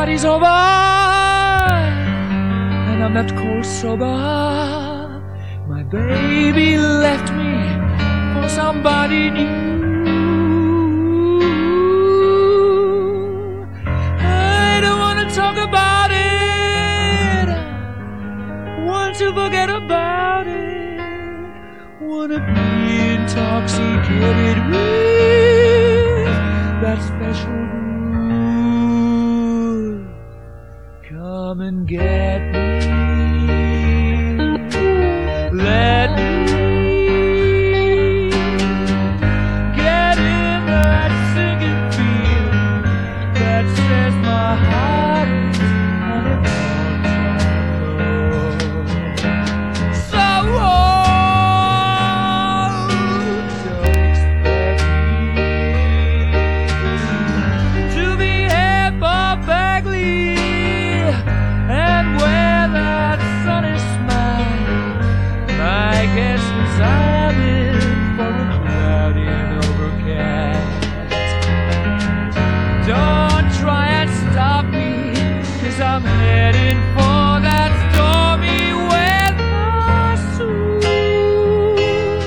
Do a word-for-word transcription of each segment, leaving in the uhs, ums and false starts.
party's over and I'm left cold sober. My baby left me for somebody new. I don't wanna talk about it, want to forget about it, wanna be intoxicated with that special groove. Come and get me, let me get in that singing feeling that says my heart is on a all-time low. So oh, don't expect me to behave perfectly and wear that sunny smile. My guess is I'm in for a cloudy and overcast. Don't try and stop me, 'cause I'm heading for that stormy weather soon.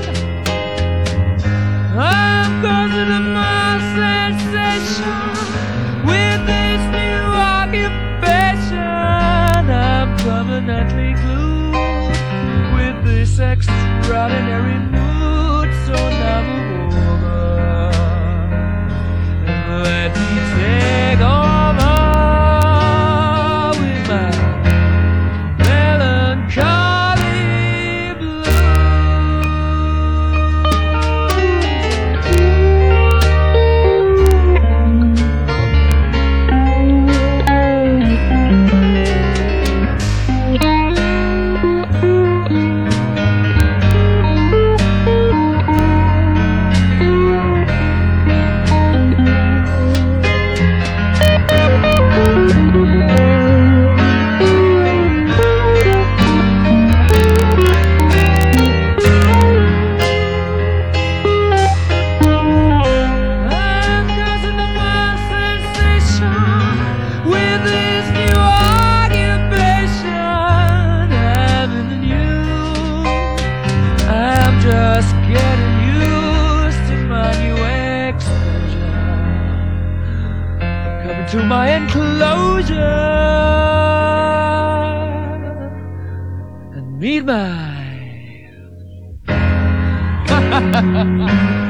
I'm causing a mild sensation with this new occupation. I'm permanently glued with this extraordinary mood. So now move over and let me take over with my melancholy just getting used to my new exposure. Coming to my enclosure and meet my